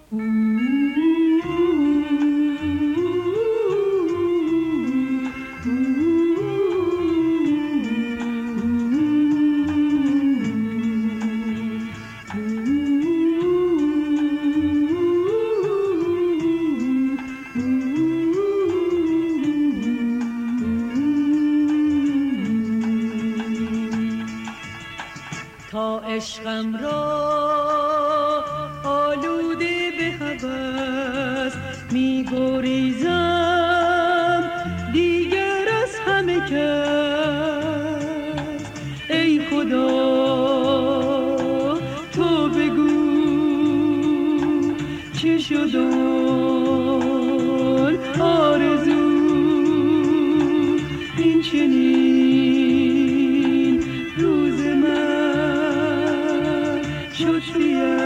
تا عشقم را آلوده به هوس می گریزم دیگر از همه کس. ای خدا تو بگو چه شد آن آرزو این چنین روز من شد سیاه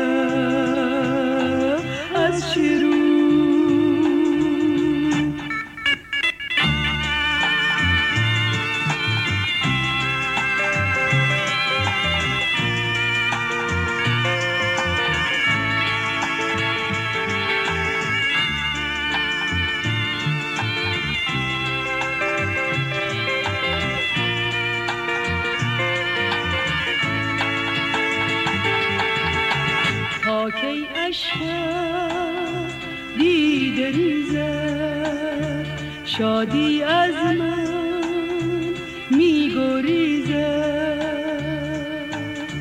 از چه رو؟ تا کی اشکم دیده ریزد شادی از من می گریزد.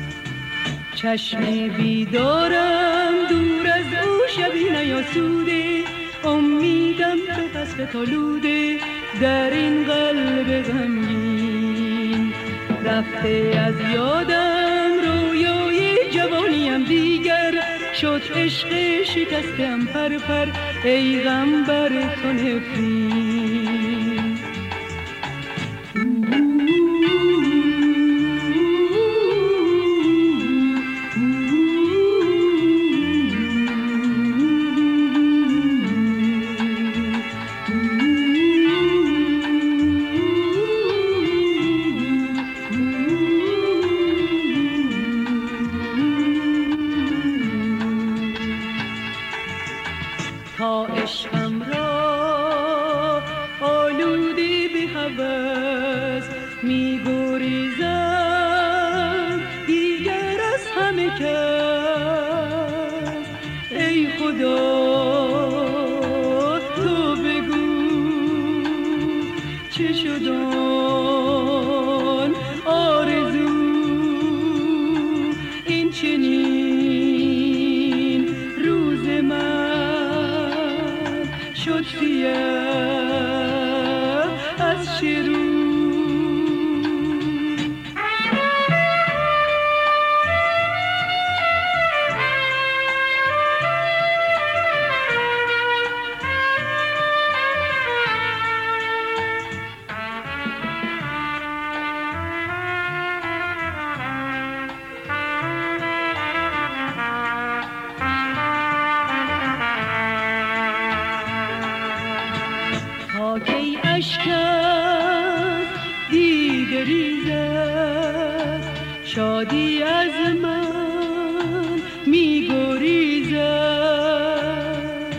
چشم بیدارم دور از او شبی نیاسوده، امیدم به حسرت آلوده در این قلب غمگین. رفته از یادم رویای جوانیم دیگر، شد عشق شکستم پر پر ای غم بر تو نفرین. تا عشقم را آلوده به هوس می گریزم دیگر از همه کس. ای خدا تو بگو چه شد آن آرزو این چنین روز من شد سیاه از چه رو؟ تا کی اشکم دیده ریزد شادی از من می گریزد.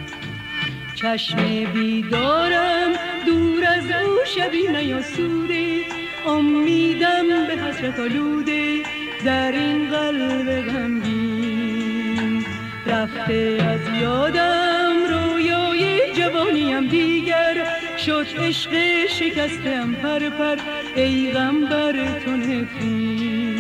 چشم بیدارم دور از او شبی نیاسوده، امیدم به حسرت آلوده در این قلب غمگین. رفته از یادم رویای جوانیم دیگر، شد عشق شکستم پر پر ای غم بر تو نفرین.